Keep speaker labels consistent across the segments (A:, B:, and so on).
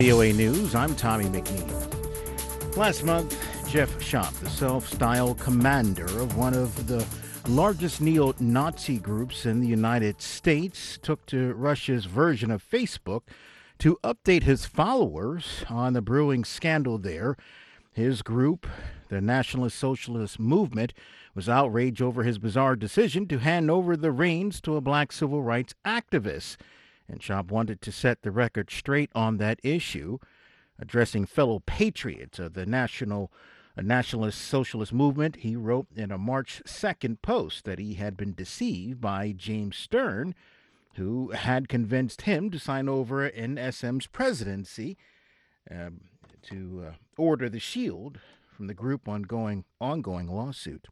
A: VOA News, I'm Tommy McNeil. Last month, Jeff Schaap, the self-styled commander of one of the largest neo-Nazi groups in the United States, took to Russia's version of Facebook to update his followers on the brewing scandal there. His group, the Nationalist Socialist Movement, was outraged over his bizarre decision to hand over the reins to a black civil rights activist. And Schaap wanted to set the record straight on that issue, addressing fellow patriots of the Nationalist Socialist Movement. He wrote in a March 2nd post that he had been deceived by James Stern, who had convinced him to sign over NSM's presidency to order the shield from the group ongoing lawsuit.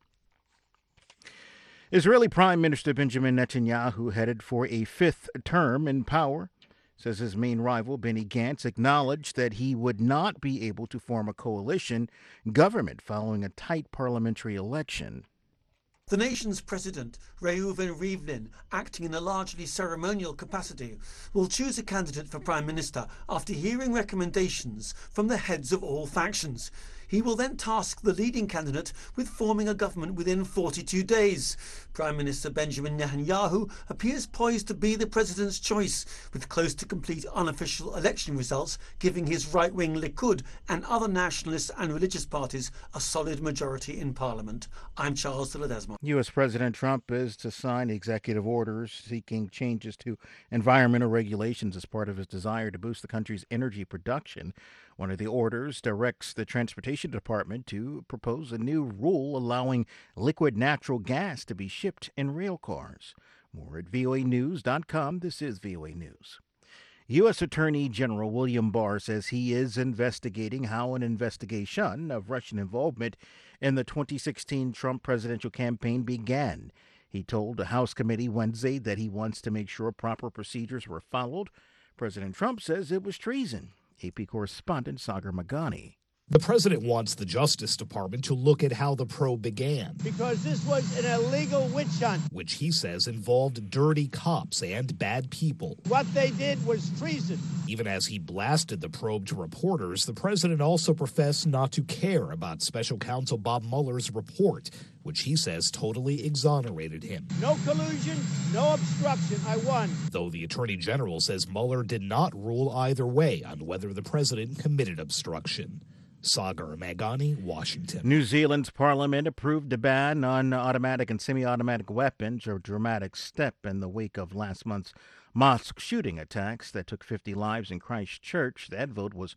A: Israeli Prime Minister Benjamin Netanyahu, headed for a fifth term in power, says his main rival, Benny Gantz, acknowledged that he would not be able to form a coalition government following a tight parliamentary election.
B: The nation's president, Reuven Rivlin, acting in a largely ceremonial capacity, will choose a candidate for prime minister after hearing recommendations from the heads of all factions. He will then task the leading candidate with forming a government within 42 days. Prime Minister Benjamin Netanyahu appears poised to be the president's choice, with close to complete unofficial election results giving his right-wing Likud and other nationalist and religious parties a solid majority in parliament. I'm Charles de Ledesma.
A: U.S. President Trump is to sign executive orders seeking changes to environmental regulations as part of his desire to boost the country's energy production. One of the orders directs the Transportation Department to propose a new rule allowing liquid natural gas to be shipped in rail cars. More at voanews.com. This is VOA News. U.S. Attorney General William Barr says he is investigating how an investigation of Russian involvement in the 2016 Trump presidential campaign began. He told a House committee Wednesday that he wants to make sure proper procedures were followed. President Trump says it was treason. AP correspondent Sagar Magani.
C: The president wants the Justice Department to look at how the probe began.
D: Because this was an illegal witch hunt.
C: Which he says involved dirty cops and bad people.
D: What they did was treason.
C: Even as he blasted the probe to reporters, the president also professed not to care about special counsel Bob Mueller's report, which he says totally exonerated him.
D: No collusion, no obstruction. I won.
C: Though the attorney general says Mueller did not rule either way on whether the president committed obstruction. Sagar Magani, Washington.
A: New Zealand's parliament approved a ban on automatic and semi-automatic weapons, a dramatic step in the wake of last month's mosque shooting attacks that took 50 lives in Christchurch. That vote was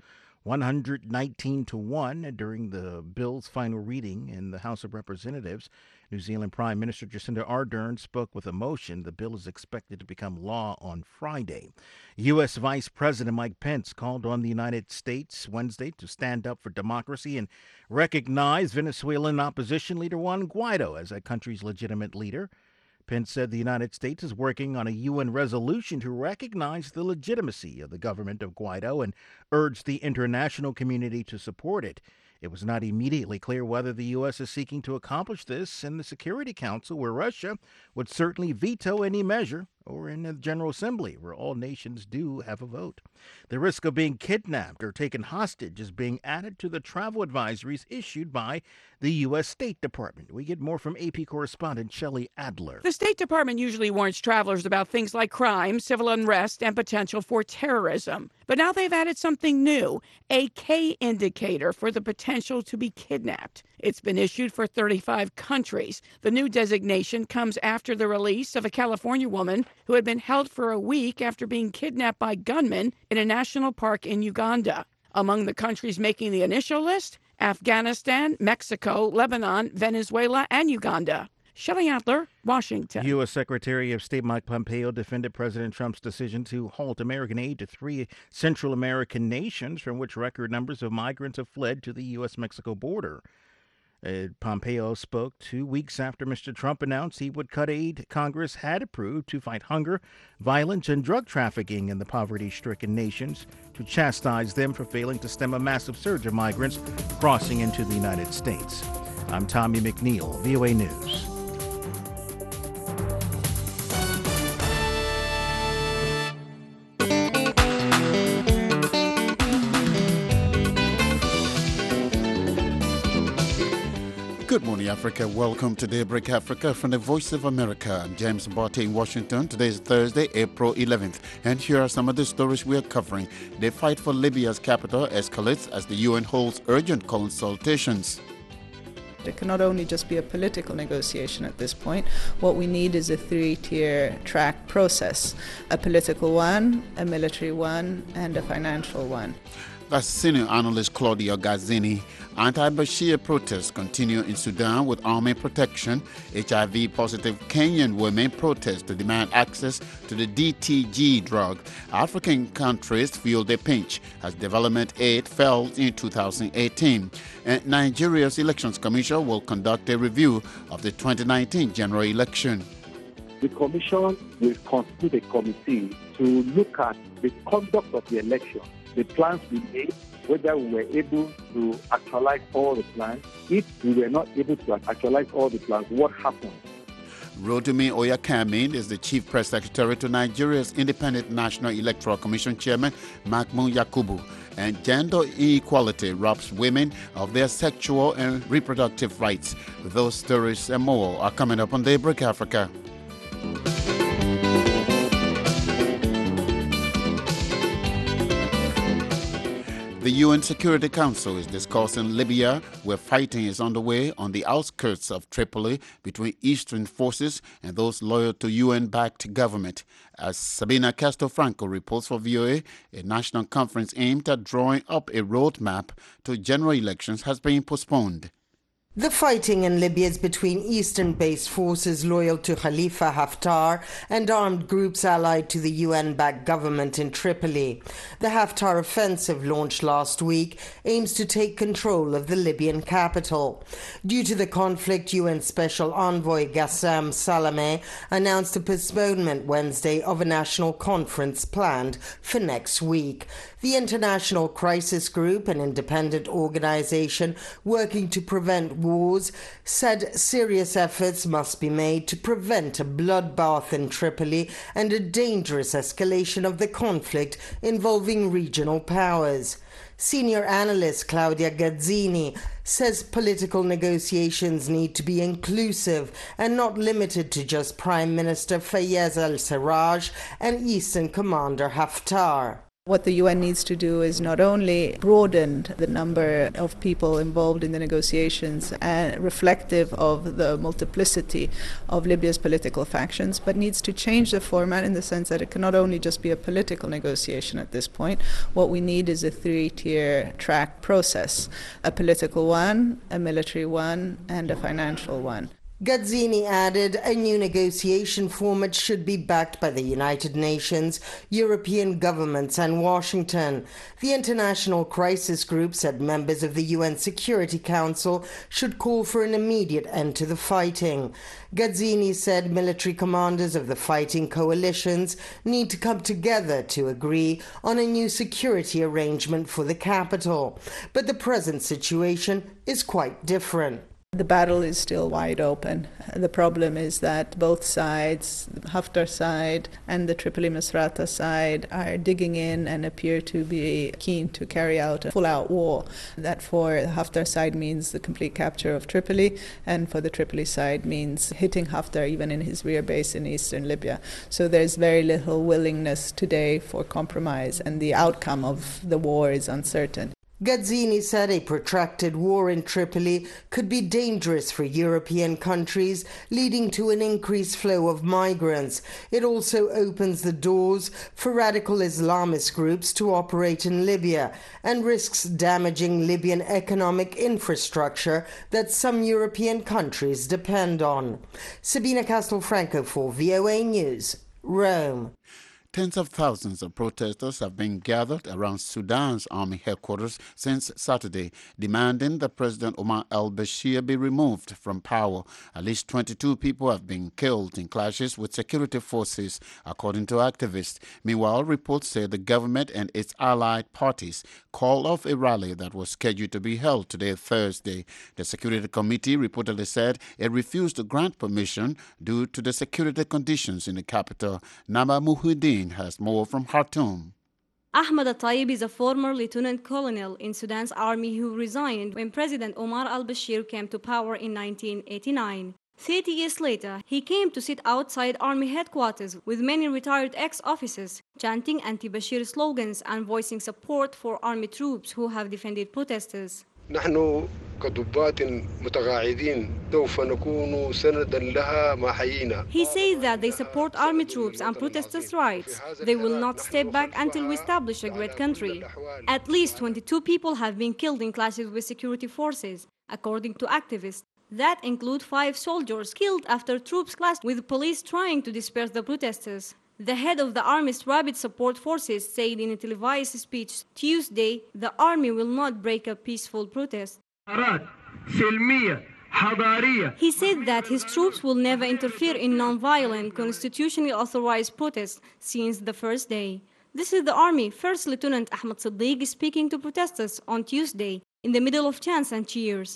A: 119-1 during the bill's final reading in the House of Representatives. New Zealand Prime Minister Jacinda Ardern spoke with emotion. The bill is expected to become law on Friday. U.S. Vice President Mike Pence called on the United States Wednesday to stand up for democracy and recognize Venezuelan opposition leader Juan Guaido as that country's legitimate leader. Pence said the United States is working on a UN resolution to recognize the legitimacy of the government of Guaido and urged the international community to support it. It was not immediately clear whether the U.S. is seeking to accomplish this in the Security Council, where Russia would certainly veto any measure, or in the General Assembly, where all nations do have a vote. The risk of being kidnapped or taken hostage is being added to the travel advisories issued by the U.S. State Department. We get more from AP correspondent Shelley Adler.
E: The State Department usually warns travelers about things like crime, civil unrest, and potential for terrorism. But now they've added something new, a K indicator for the potential to be kidnapped. It's been issued for 35 countries. The new designation comes after the release of a California woman who had been held for a week after being kidnapped by gunmen in a national park in Uganda. Among the countries making the initial list, Afghanistan, Mexico, Lebanon, Venezuela, and Uganda. Shelley Adler, Washington.
A: U.S. Secretary of State Mike Pompeo defended President Trump's decision to halt American aid to 3 Central American nations from which record numbers of migrants have fled to the U.S.-Mexico border. Pompeo spoke 2 weeks after Mr. Trump announced he would cut aid Congress had approved to fight hunger, violence, and drug trafficking in the poverty-stricken nations, to chastise them for failing to stem a massive surge of migrants crossing into the United States. I'm Tommy McNeil, VOA News.
F: Good morning, Africa. Welcome to Daybreak Africa from the Voice of America. I'm James Mbote in Washington. Today is Thursday, April 11th. And here are some of the stories we are covering. The fight for Libya's capital escalates as the UN holds urgent consultations.
G: It can not only just be a political negotiation at this point. What we need is a three-tier track process. A political one, a military one, and a financial one.
F: That's senior analyst Claudia Gazzini. Anti-Bashir protests continue in Sudan with army protection. HIV-positive Kenyan women protest to demand access to the DTG drug. African countries feel they pinch as development aid fell in 2018. And Nigeria's Elections Commission will conduct a review of the 2019 general election.
H: The Commission will constitute a committee to look at the conduct of the election, the plans we made, whether we were able to actualize all the plans. If we were not able to actualize all the plans, what happened?
F: Rotimi Oyakami is the Chief Press Secretary to Nigeria's Independent National Electoral Commission Chairman, Mahmoud Yakubu. And gender inequality robs women of their sexual and reproductive rights. Those stories and more are coming up on Daybreak Africa. The UN Security Council is discussing Libya, where fighting is underway on the outskirts of Tripoli between eastern forces and those loyal to UN-backed government. As Sabina Castro-Franco reports for VOA, a national conference aimed at drawing up a roadmap to general elections has been postponed.
I: The fighting in Libya is between eastern-based forces loyal to Khalifa Haftar and armed groups allied to the UN-backed government in Tripoli. The Haftar offensive launched last week aims to take control of the Libyan capital. Due to the conflict, UN Special Envoy Ghassem Salameh announced a postponement Wednesday of a national conference planned for next week. The International Crisis Group, an independent organization working to prevent wars, said serious efforts must be made to prevent a bloodbath in Tripoli and a dangerous escalation of the conflict involving regional powers. Senior analyst Claudia Gazzini says political negotiations need to be inclusive and not limited to just Prime Minister Fayez al-Sarraj and Eastern Commander Haftar.
G: What the UN needs to do is not only broaden the number of people involved in the negotiations and reflective of the multiplicity of Libya's political factions, but needs to change the format in the sense that it can not only just be a political negotiation at this point. What we need is a three-tier track process. A political one, a military one, and a financial one.
I: Gazzini added a new negotiation format should be backed by the United Nations, European governments and Washington. The International Crisis Group said members of the UN Security Council should call for an immediate end to the fighting. Gazzini said military commanders of the fighting coalitions need to come together to agree on a new security arrangement for the capital. But the present situation is quite different.
G: The battle is still wide open. The problem is that both sides, the Haftar side and the Tripoli Misrata side, are digging in and appear to be keen to carry out a full-out war. That for the Haftar side means the complete capture of Tripoli, and for the Tripoli side means hitting Haftar even in his rear base in eastern Libya. So there's very little willingness today for compromise, and the outcome of the war is uncertain.
I: Gazzini said a protracted war in Tripoli could be dangerous for European countries, leading to an increased flow of migrants. It also opens the doors for radical Islamist groups to operate in Libya and risks damaging Libyan economic infrastructure that some European countries depend on. Sabina Castelfranco for VOA News, Rome.
F: Tens of thousands of protesters have been gathered around Sudan's army headquarters since Saturday, demanding that President Omar al-Bashir be removed from power. At least 22 people have been killed in clashes with security forces, according to activists. Meanwhile, reports say the government and its allied parties called off a rally that was scheduled to be held today, Thursday. The Security Committee reportedly said it refused to grant permission due to the security conditions in the capital. Nama Muhyiddin has more from Khartoum.
J: Ahmed Al-Taib is a former lieutenant colonel in Sudan's army who resigned when President Omar al-Bashir came to power in 1989. 30 years later, he came to sit outside army headquarters with many retired ex-officers, chanting anti-Bashir slogans and voicing support for army troops who have defended protesters.
K: نحن كضباط متقاعدين سوف نكون سندا لها ما حيينا.
J: He says that they support army troops and protesters' rights. They will not step back until we establish a great country. At least 22 people have been killed in clashes with security forces, according to activists. That include 5 soldiers killed after troops clashed with police trying to disperse the protesters. The head of the army's rapid support forces said in a televised speech Tuesday the army will not break a peaceful protest. He said that his troops will never interfere in non-violent, constitutionally authorized protests since the first day. This is the army First Lieutenant Ahmed Siddiq speaking to protesters on Tuesday in the middle of chants and cheers.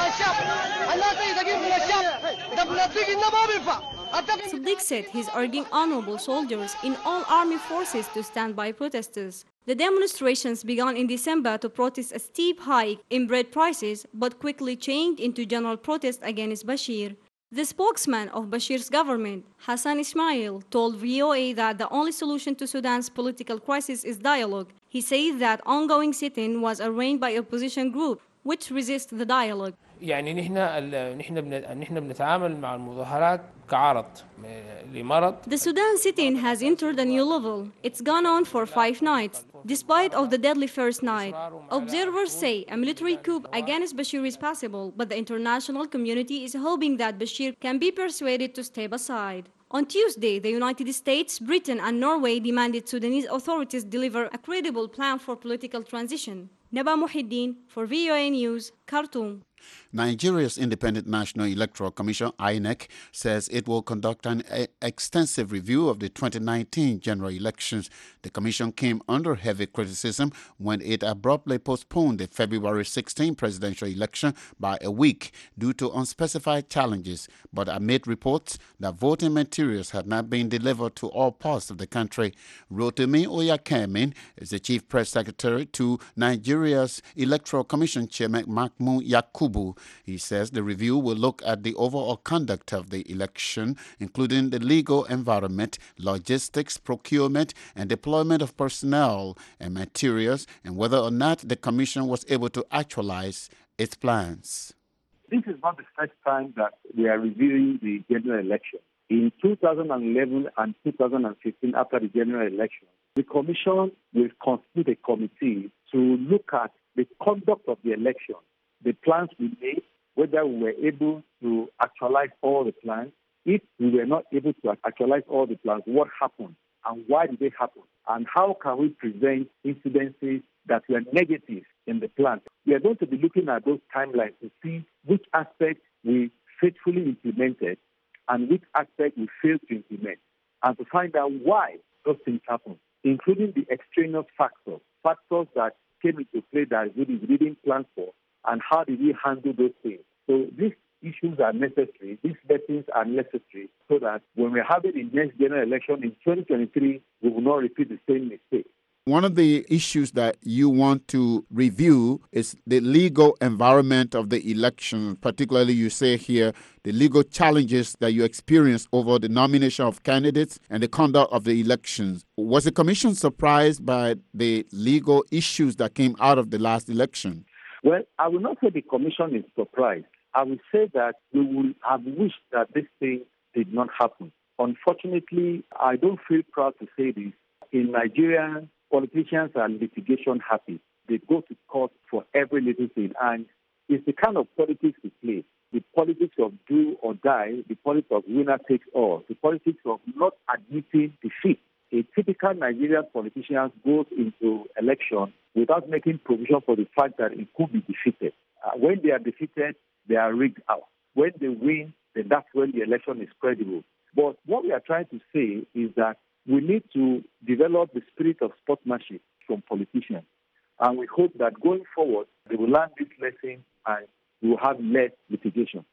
J: Siddiq said he's urging honorable soldiers in all army forces to stand by protesters. The demonstrations began in December to protest a steep hike in bread prices, but quickly changed into general protest against Bashir. The spokesman of Bashir's government, Hassan Ismail, told VOA that the only solution to Sudan's political crisis is dialogue. He said that ongoing sit-in was arranged by opposition group, which resist the dialogue.
L: يعني نحن بنتعامل مع المظاهرات كعرض لمرض.
J: The Sudan sit-in has entered a new level. It's gone on for 5 nights, despite of the deadly first night. Observers say a military coup against Bashir is possible, but the international community is hoping that Bashir can be persuaded to step aside. On Tuesday, the United States, Britain and Norway demanded Sudanese authorities deliver a credible plan for political transition. Naba Muhyiddin for VOA News, Khartoum.
F: Nigeria's Independent National Electoral Commission, INEC, says it will conduct an extensive review of the 2019 general elections. The commission came under heavy criticism when it abruptly postponed the February 16 presidential election by a week due to unspecified challenges, but amid reports that voting materials had not been delivered to all parts of the country. Rotimi Oyakhilome is the chief press secretary to Nigeria's Electoral Commission Chairman Mahmoud Yakubu. He says the review will look at the overall conduct of the election, including the legal environment, logistics, procurement, and deployment of personnel and materials, and whether or not the commission was able to actualize its plans.
H: This is not the first time that we are reviewing the general election. In 2011 and 2015, after the general election, the commission will constitute a committee to look at the conduct of the election, the plans we made, whether we were able to actualize all the plans. If we were not able to actualize all the plans, what happened and why did they happen? And how can we prevent incidences that were negative in the plan? We are going to be looking at those timelines to see which aspects we faithfully implemented and which aspects we failed to implement, and to find out why those things happened, including the extraneous factors that came into play that we didn't plan for, and how did we handle those things. So these issues are necessary, these lessons are necessary, so that when we're having the next general election in 2023, we will not repeat the same mistake.
F: One of the issues that you want to review is the legal environment of the election, particularly you say here, the legal challenges that you experienced over the nomination of candidates and the conduct of the elections. Was the commission surprised by the legal issues that came out of the last election?
H: Well, I will not say the commission is surprised. I will say that we would have wished that this thing did not happen. Unfortunately, I don't feel proud to say this. In Nigeria, politicians are litigation happy. They go to court for every little thing. And it's the kind of politics we play. The politics of do or die, the politics of winner takes all, the politics of not admitting defeat. A typical Nigerian politician goes into election without making provision for the fact that it could be defeated. When they are defeated, they are rigged out. When they win, then that's when the election is credible. But what we are trying to say is that we need to develop the spirit of sportsmanship from politicians. And we hope that going forward, they will learn this lesson and we will have less litigation.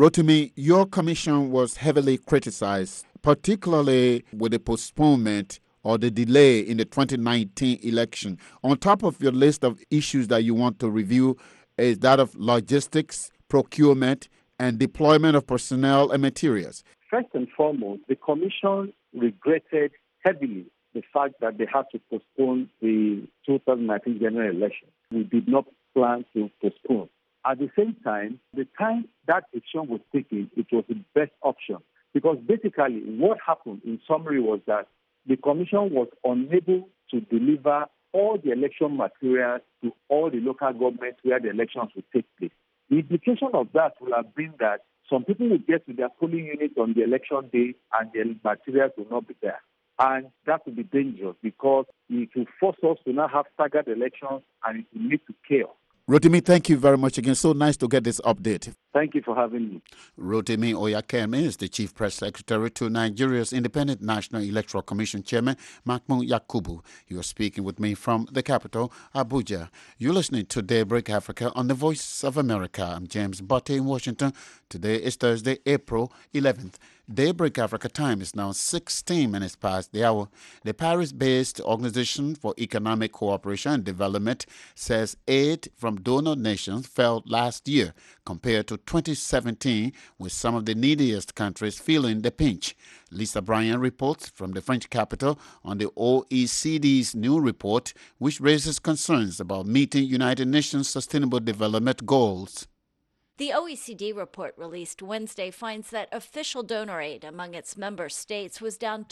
F: Rotimi, your commission was heavily criticized, particularly with the postponement or the delay in the 2019 election. On top of your list of issues that you want to review is that of logistics, procurement, and deployment of personnel and materials.
H: First and foremost, the Commission regretted heavily the fact that they had to postpone the 2019 general election. We did not plan to postpone. At the same time, the time that decision was taken, it was the best option. Because basically what happened in summary was that the Commission was unable to deliver all the election materials to all the local governments where the elections would take place. The implication of that will have been that some people will get to their polling units on the election day and the materials will not be there. And that will be dangerous because it will force us to now have staggered elections and it will lead to chaos.
F: Rotimi, thank you very much again. So nice to get this update.
H: Thank you for having me.
F: Rotimi Oyakemi is the Chief Press Secretary to Nigeria's Independent National Electoral Commission Chairman, Mahmoud Yakubu. You are speaking with me from the capital, Abuja. You're listening to Daybreak Africa on the Voice of America. I'm James Botte in Washington. Today is Thursday, April 11th. Daybreak Africa time is now 16 minutes past the hour. The Paris-based Organization for Economic Cooperation and Development says aid from donor nations fell last year compared to 2017, with some of the neediest countries feeling the pinch. Lisa Bryan reports from the French capital on the OECD's new report, which raises concerns about meeting United Nations Sustainable Development Goals.
M: The OECD report released Wednesday finds that official donor aid among its member states was down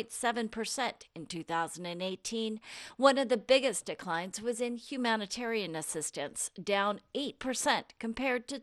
M: 2.7% in 2018. One of the biggest declines was in humanitarian assistance, down 8% compared to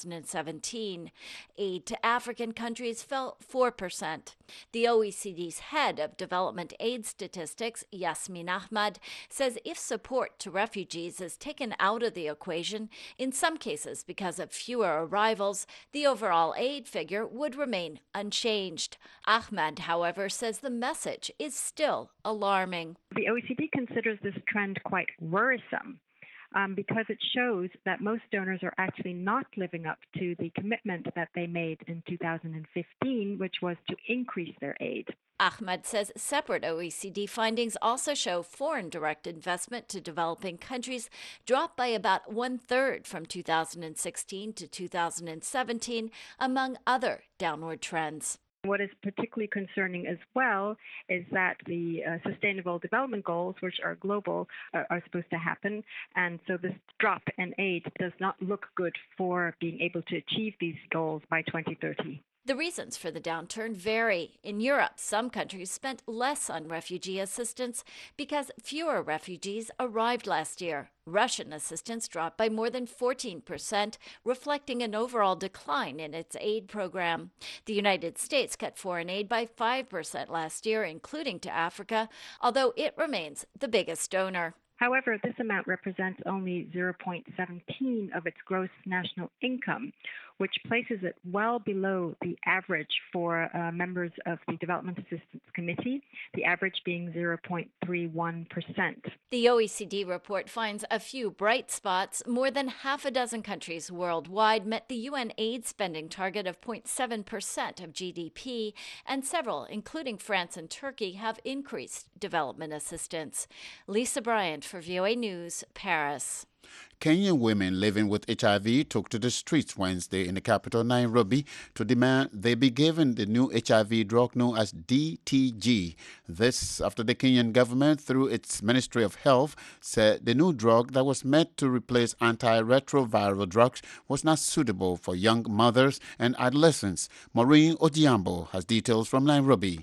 M: 2017. Aid to African countries fell 4%. The OECD's head of development aid statistics, Yasmin Ahmad, says if support to refugees is taken out of the equation, in some cases because of fewer arrivals, the overall aid figure would remain unchanged. Ahmad, however, says the message is still alarming.
N: The OECD considers this trend quite worrisome because it shows that most donors are actually not living up to the commitment that they made in 2015, which was to increase their aid.
M: Ahmad says separate OECD findings also show foreign direct investment to developing countries dropped by about 1/3 from 2016 to 2017, among other downward trends.
N: What is particularly concerning as well is that the Sustainable Development Goals, which are global, are supposed to happen. And so this drop in aid does not look good for being able to achieve these goals by 2030.
M: The reasons for the downturn vary. In Europe, some countries spent less on refugee assistance because fewer refugees arrived last year. Russian assistance dropped by more than 14%, reflecting an overall decline in its aid program. The United States cut foreign aid by 5% last year, including to Africa, although it remains the biggest donor.
N: However, this amount represents only 0.17 of its gross national income, which places it well below the average for members of the Development Assistance Committee, the average being 0.31%.
M: The OECD report finds a few bright spots. More than half a dozen countries worldwide met the UN aid spending target of 0.7% of GDP, and several, including France and Turkey, have increased development assistance. Lisa Bryant for VOA News, Paris.
F: Kenyan women living with HIV took to the streets Wednesday in the capital, Nairobi, to demand they be given the new HIV drug known as DTG. This after the Kenyan government, through its Ministry of Health, said the new drug that was meant to replace antiretroviral drugs was not suitable for young mothers and adolescents. Maureen Ojiambo has details from Nairobi.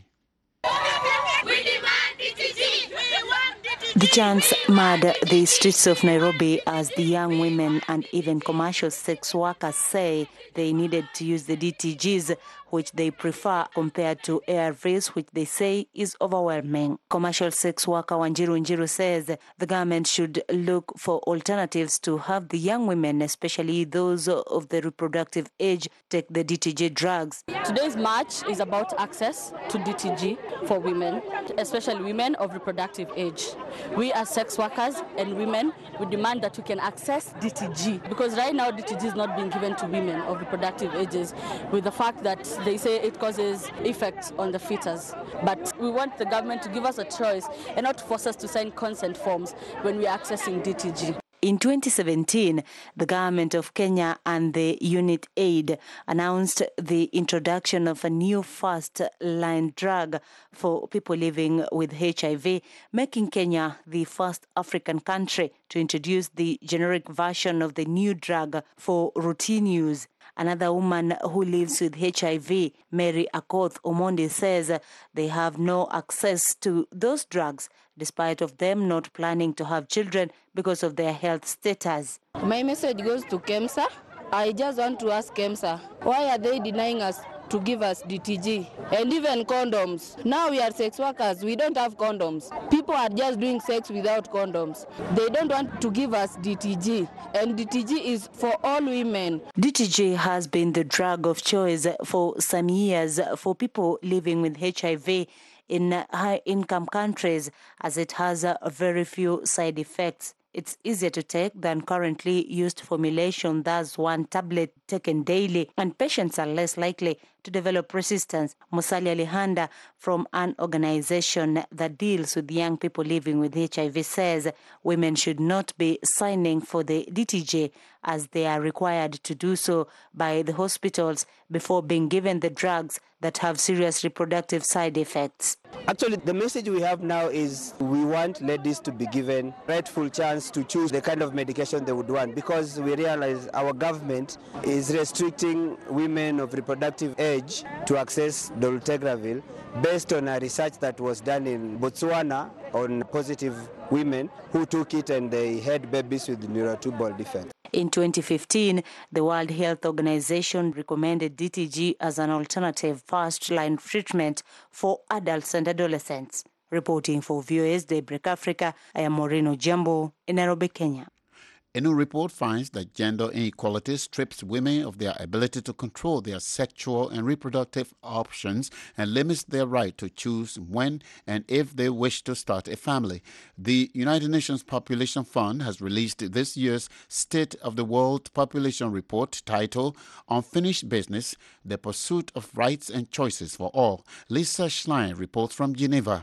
O: The chants mud the streets of Nairobi as the young women and even commercial sex workers say they needed to use the DTGs, which they prefer compared to ARVs, which they say is overwhelming. Commercial sex worker Wanjiru Njiru says the government should look for alternatives to have the young women, especially those of the reproductive age, take the DTG drugs.
P: Today's march is about access to DTG for women, especially women of reproductive age. we as sex workers and women, we demand that we can access DTG, because right now DTG is not being given to women of reproductive ages, with the fact that they say it causes effects on the fetus. But we want the government to give us a choice and not force us to sign consent forms when we are accessing DTG.
O: In 2017, the government of Kenya and the Unit Aid announced the introduction of a new first-line drug for people living with HIV, making Kenya the first African country to introduce the generic version of the new drug for routine use. Another woman who lives with HIV, Mary Akoth Omondi, says they have no access to those drugs, despite of them not planning to have children because of their health status.
P: My message goes to KEMSA. I just want to ask KEMSA, why are they denying us to give us DTG and even condoms? Now we are sex workers, we don't have condoms. People are just doing sex without condoms. They don't want to give us DTG, and DTG is for all women.
O: DTG has been the drug of choice for some years for people living with HIV in high-income countries, as it has very few side effects. It's easier to take than currently used formulation, thus one tablet taken daily, and patients are less likely to develop resistance. Musali Alihanda from an organization that deals with young people living with HIV says women should not be signing for the DTG, as they are required to do so by the hospitals before being given the drugs that have serious reproductive side effects.
Q: Actually, the message we have now is we want ladies to be given rightful chance to choose the kind of medication they would want, because we realize our government is restricting women of reproductive age to access dolutegravir based on a research that was done in Botswana on positive women who took it and they had babies with neurotubal defects.
O: In 2015, the World Health Organization recommended DTG as an alternative first-line treatment for adults and adolescents. Reporting for VOA's Daybreak Africa, I am Maureen Ojambo in Nairobi, Kenya.
F: A new report finds that gender inequality strips women of their ability to control their sexual and reproductive options and limits their right to choose when and if they wish to start a family. The United Nations Population Fund has released this year's State of the World Population Report titled Unfinished Business, The Pursuit of Rights and Choices for All. Lisa Schlein reports from Geneva.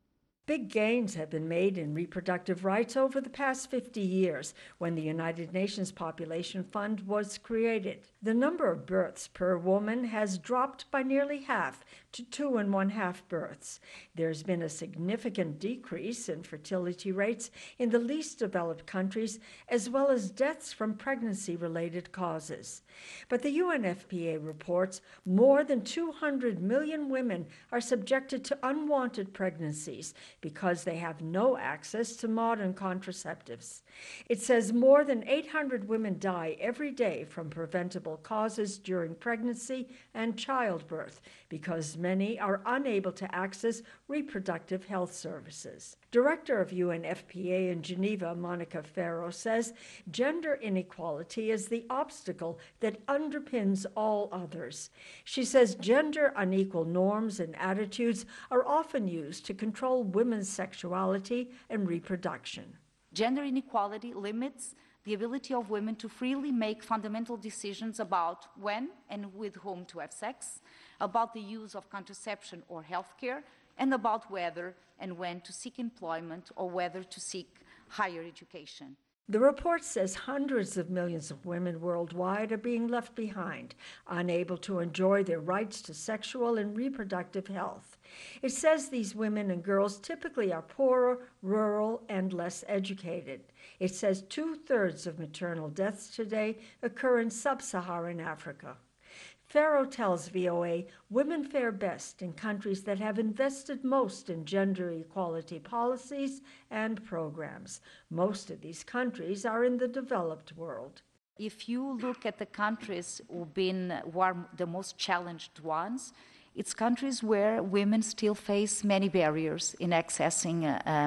R: Big gains have been made in reproductive rights over the past 50 years when the United Nations Population Fund was created. The number of births per woman has dropped by nearly half to 2.5 births. There's been a significant decrease in fertility rates in the least developed countries, as well as deaths from pregnancy-related causes. But the UNFPA reports more than 200 million women are subjected to unwanted pregnancies because they have no access to modern contraceptives. It says more than 800 women die every day from preventable causes during pregnancy and childbirth because many are unable to access reproductive health services. Director of UNFPA in Geneva, Monica Ferro, says gender inequality is the obstacle that underpins all others. She says gender unequal norms and attitudes are often used to control women's sexuality and reproduction.
S: Gender inequality limits the ability of women to freely make fundamental decisions about when and with whom to have sex, about the use of contraception or healthcare, and about whether and when to seek employment or whether to seek higher education.
R: The report says hundreds of millions of women worldwide are being left behind, unable to enjoy their rights to sexual and reproductive health. It says these women and girls typically are poorer, rural, and less educated. It says 2/3 of maternal deaths today occur in sub-Saharan Africa. Ferro tells VOA women fare best in countries that have invested most in gender equality policies and programs. Most of these countries are in the developed world.
S: If you look at the countries who are the most challenged ones, it's countries where women still face many barriers in accessing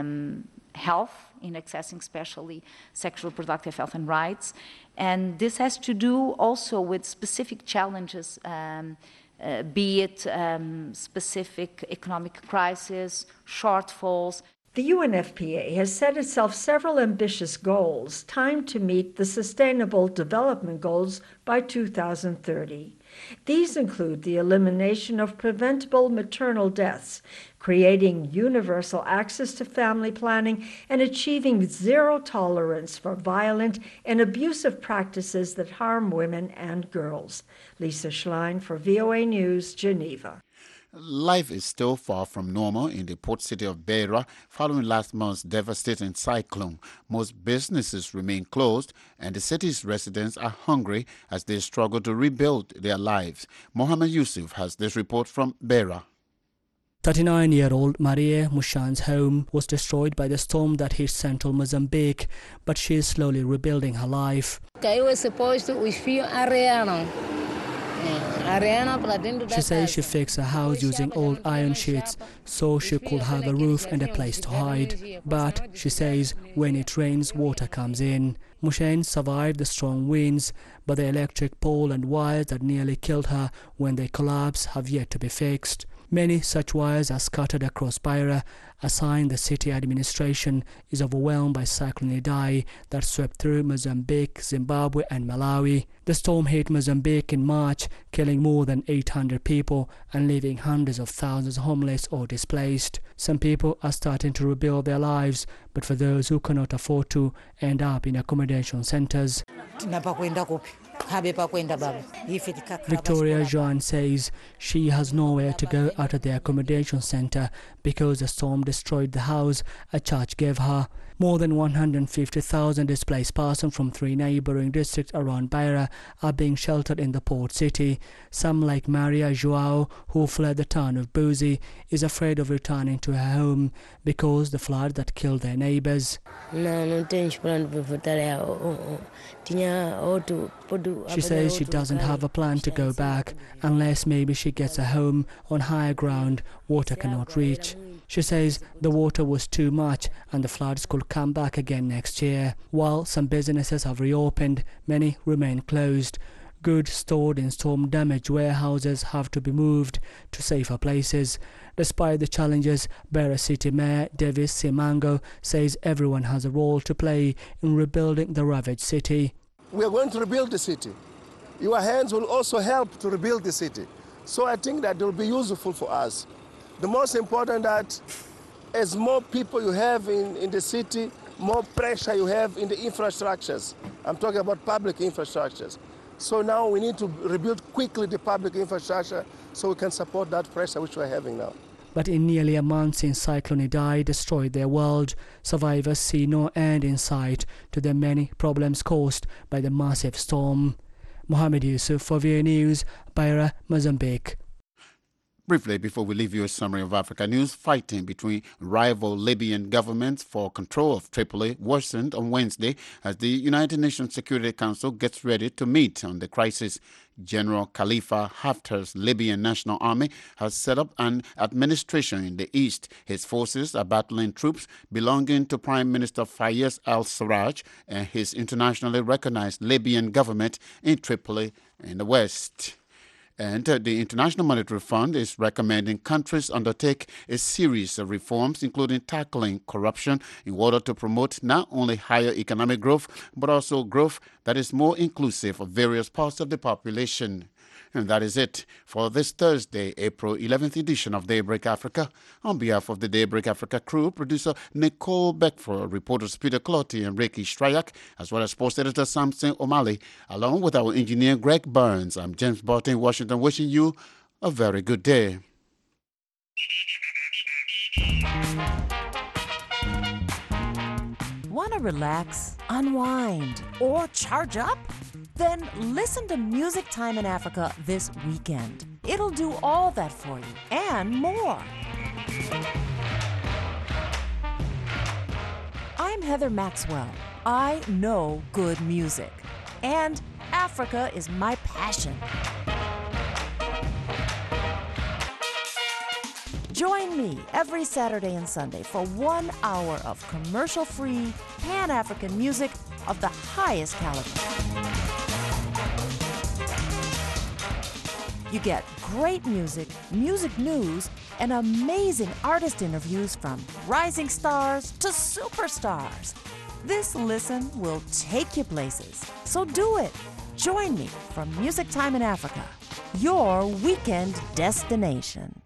S: health, in accessing especially sexual reproductive health and rights. And this has to do also with specific challenges, be it specific economic crisis, shortfalls.
R: The UNFPA has set itself several ambitious goals timed to meet the Sustainable Development Goals by 2030. These include the elimination of preventable maternal deaths, creating universal access to family planning, and achieving zero tolerance for violent and abusive practices that harm women and girls. Lisa Schlein for VOA News, Geneva.
F: Life is still far from normal in the port city of Beira following last month's devastating cyclone. Most businesses remain closed and the city's residents are hungry as they struggle to rebuild their lives. Mohamed Yusuf has this report from Beira.
T: 39-year-old Maria Mushan's home was destroyed by the storm that hit central Mozambique, but she is slowly rebuilding her life. She says she fixed her house using old iron sheets so she could have a roof and a place to hide. But she says when it rains, water comes in. Mushain survived the strong winds, but the electric pole and wires that nearly killed her when they collapsed have yet to be fixed. Many such wires are scattered across Beira, a sign the city administration is overwhelmed by Cyclone Idai that swept through Mozambique, Zimbabwe and Malawi. The storm hit Mozambique in March, killing more than 800 people and leaving hundreds of thousands homeless or displaced. Some people are starting to rebuild their lives, but for those who cannot afford to, end up in accommodation centers. Victoria Joan says she has nowhere to go out of the accommodation center because the storm destroyed the house a church gave her. More than 150,000 displaced persons from 3 neighboring districts around Beira are being sheltered in the port city. Some, like Maria Joao, who fled the town of Buzi, is afraid of returning to her home because the flood that killed their neighbors. She says she doesn't have a plan to go back unless maybe she gets a home on higher ground water cannot reach. She says the water was too much and the floods could come back again next year. While some businesses have reopened, many remain closed. Goods stored in storm-damaged warehouses have to be moved to safer places. Despite the challenges, Beira City Mayor Davis Simango says everyone has a role to play in rebuilding the ravaged city.
U: We are going to rebuild the city. Your hands will also help to rebuild the city. So I think that it will be useful for us. The most important that as more people you have in the city, more pressure you have in the infrastructures. I'm talking about public infrastructures. So now we need to rebuild quickly the public infrastructure so we can support that pressure which we're having now.
T: But in nearly a month since Cyclone Idai destroyed their world, survivors see no end in sight to the many problems caused by the massive storm. Mohamed Yusuf for VOA News, Beira, Mozambique.
F: Briefly, before we leave you a summary of Africa news, fighting between rival Libyan governments for control of Tripoli worsened on Wednesday as the United Nations Security Council gets ready to meet on the crisis. General Khalifa Haftar's Libyan National Army has set up an administration in the east. His forces are battling troops belonging to Prime Minister Fayez al-Sarraj and his internationally recognized Libyan government in Tripoli in the west. And the International Monetary Fund is recommending countries undertake a series of reforms, including tackling corruption, in order to promote not only higher economic growth, but also growth that is more inclusive of various parts of the population. And that is it for this Thursday, April 11th edition of Daybreak Africa. On behalf of the Daybreak Africa crew, producer Nicole Beckford, reporters Peter Clotti and Ricky Stryak, as well as sports editor Samson O'Malley, along with our engineer Greg Burns. I'm James Barton in Washington, wishing you a very good day.
V: Want to relax, unwind, or charge up? Then listen to Music Time in Africa this weekend. It'll do all that for you and more. I'm Heather Maxwell. I know good music, and Africa is my passion. Join me every Saturday and Sunday for 1 hour of commercial-free, Pan-African music of the highest caliber. You get great music, music news, and amazing artist interviews from rising stars to superstars. This listen will take you places, so do it. Join me from Music Time in Africa, your weekend destination.